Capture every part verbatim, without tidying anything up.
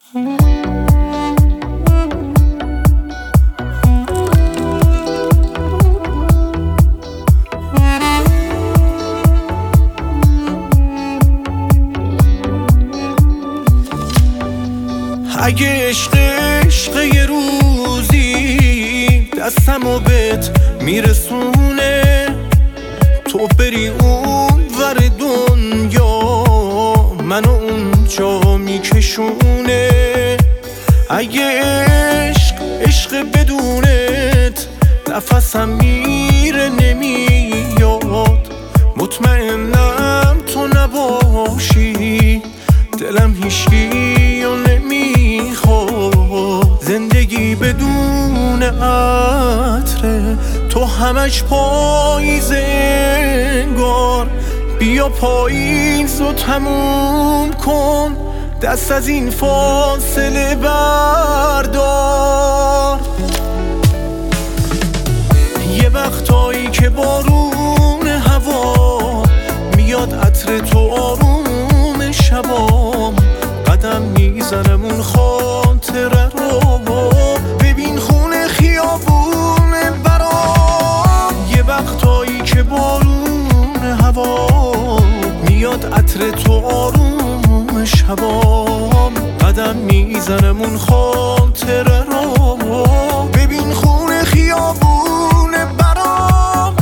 اگه عشق عشق یه روزی دستمو بهت میرسونه، تو بری اون ور دنیا منو اونجا میکشونه. اگه عشق عشق بدونت نفسم میره نمیاد، مطمئنم تو نباشی دلم هیچکی و نمیخواد. زندگی بدون عطره تو همش پاییزه انگار، بیا پاییز و تموم کن، دست از این فاصله بردار. یه وقتایی که بارون هوا میاد عطر تو آروم شبام، قدم میزنم اون خاطره رو، ببین خونه خیابونه برام. یه وقتایی که بارون هوا میاد عطر تو آروم شبام، قدم میزنم اون خاطره رو، ببین خونه خیابونه برام.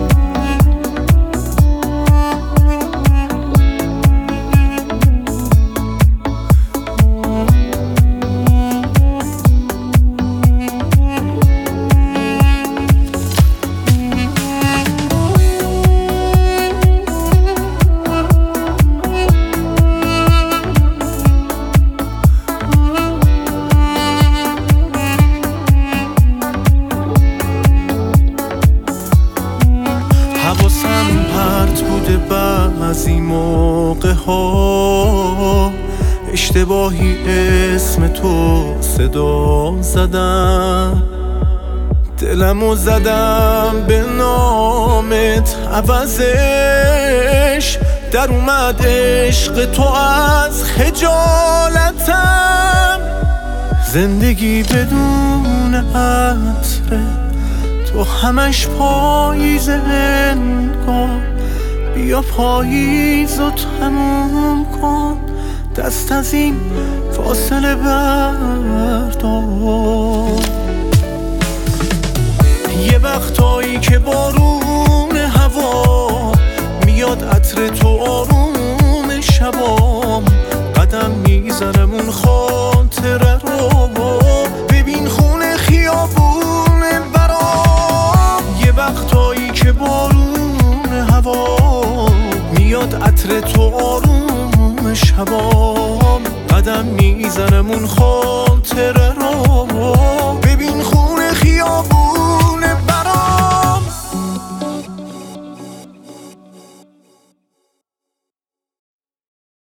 حواسم پرت بوده بعضی موقع ها، اشتباهی اسم تو صدا زدم، دلمو زدم به نامت، عوضش در اومد عشق تو از خجالتم. زندگی بدون عطره تو همش پاییز انگار، بیا پاییز و تموم کن، دست از این فاصله بردار. یه وقتایی که بارون هوا میاد عطر تو آروم شبام، قدم میزنم اون خاطره رو، ببین خونه خیابونه برام. یه وقتایی که بارون هوا میاد عطر تو آروم شبام، قدم میزنم اون خاطره رو،